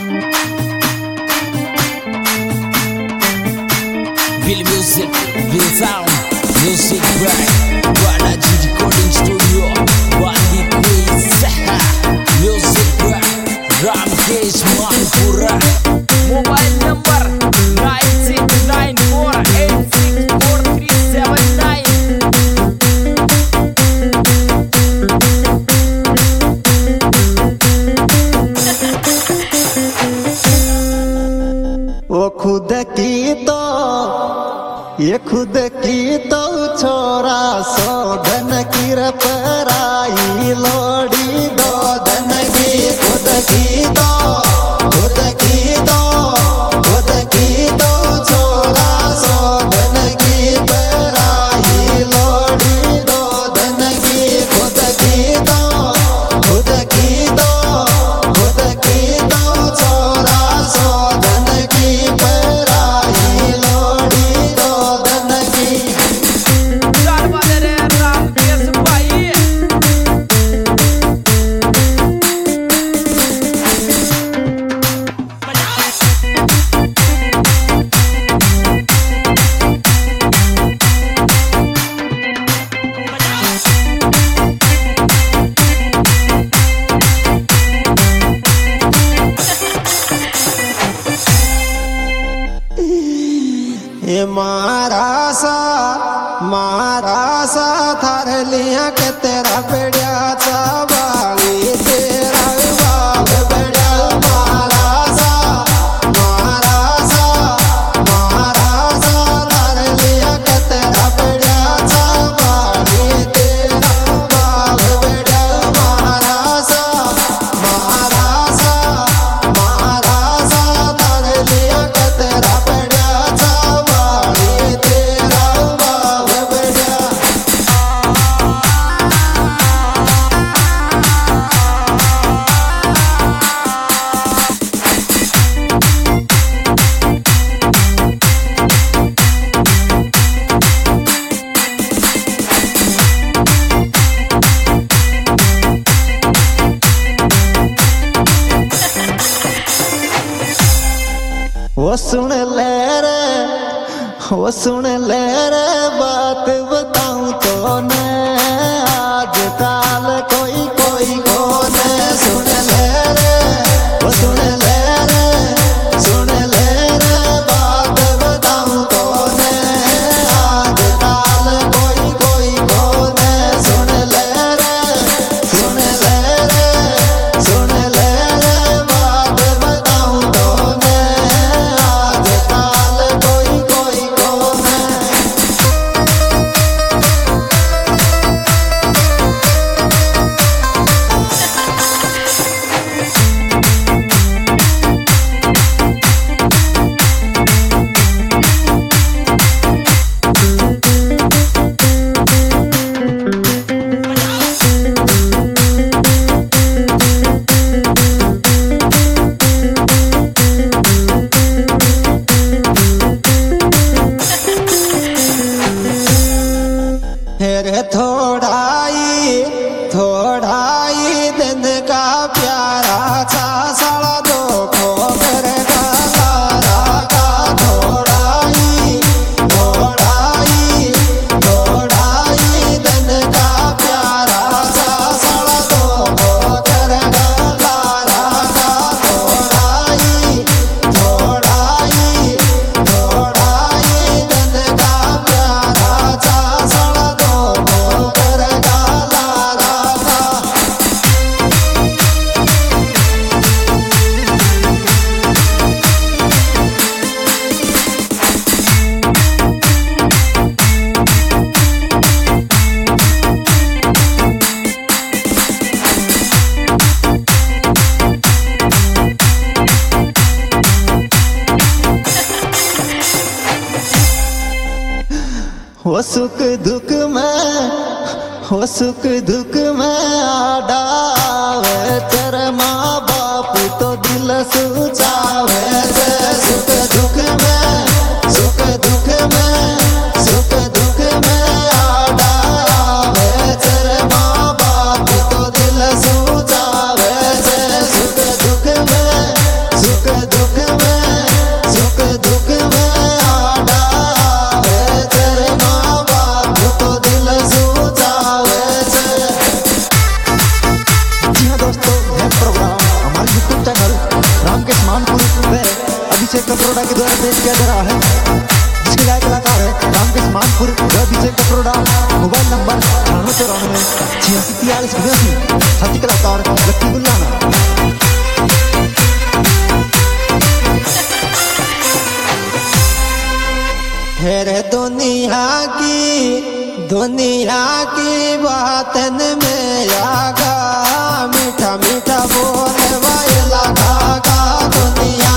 Real music, real sound, music right. Balaji Recording Studio, Bandi Quiz, music right. Ramkesh Manpura. Mobile number 9694864379. वो खुद की तो ये खुद की तो छोरा सौधन की पराई लोड़ी दो धन की खुद की तो खुद की तो खुद की तो छोरा सौधन की पराई लोड़ी दो धन की खुद की तो खुद की तो खुद की तो छोरा सौधन की पराई लोड़ी दो धन की। Ramkesh भाई ये मारा सा थार लिया के तेरा बेड़िया चावाली तेरा बाप बेड़िया मारा सा थार लिया के तेरा बेड़िया चावाली तेरा बाप बेड़िया मारा सा थार लिया के तेरा बेड़िया चावाली तेरा बाप बेड़िया। वो सुन ले रे बात बताऊं तो ने आज काल कोई कौन सुन ले रे वो सुन ले रे बात बताऊं तो ने आज काल कोई कौन सुन ले रे बात बताऊं तो ने आज काल कोई कौन। रे थोड़ाई दिन का प्यारा सा साला दो खोकर का लारा का थोड़ाई दिन का प्यारा सा साला दो खोकर का लारा का थोड़ाई दिन का प्यारा सा साला दो खोकर का लारा का। वो सुख दुख में आडावे तेरे माँ बाप तो दिल सुचावे सुख दुख में आडावे तेरे माँ बाप तो दिल सुचावे सुख दुख में मानपुर व अभिषेक कपरोड़ा के द्वारा पेश किया जा रहा है, जिसके गायक कलाकार है रामकेश मानपुर व अभिषेक कपरोड़ा। मोबाइल नंबर 9894 86 साथी कलाकार लक्की गुल्लाना। है दुनिया की बातन में आगा, मीठा मीठा बोल वाला गागा। दुनिया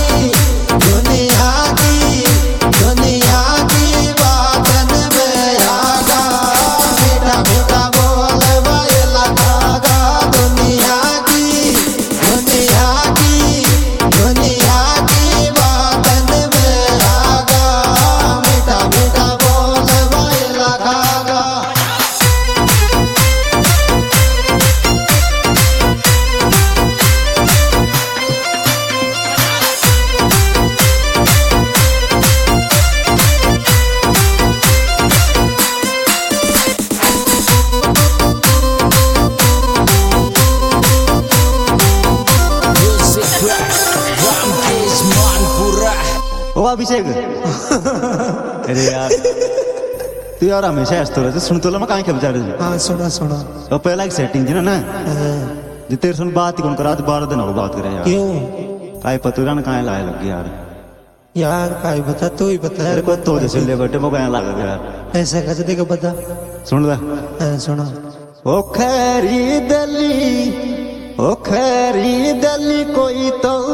की बातन में आगा, मीठा मीठा बोल वाला गागा। दुनिया की बातन में आगा, मीठा मीठा बोल वाला गागा। Music Black, Ramesh Manpura. ओ अभिषेक अरे यार तू यार हमेशा ऐसा रहते सुन तो मैं कहाँ के बचा रहे हाँ सुना और पहला एक सेटिंग थी ना जी तेरे सुन बात ही कौन करा 12 दिन हो बात करे यार। क्यों काई पतुरा ने कहाँ लाए लग यार। यार काई बता, तू ही बता तेरे को तो जैसे ले बैठे वो कहाँ लगा यार। ऐसा कैसे देखो बता। सुन ले सुना। ओ खैरी दली कोई तो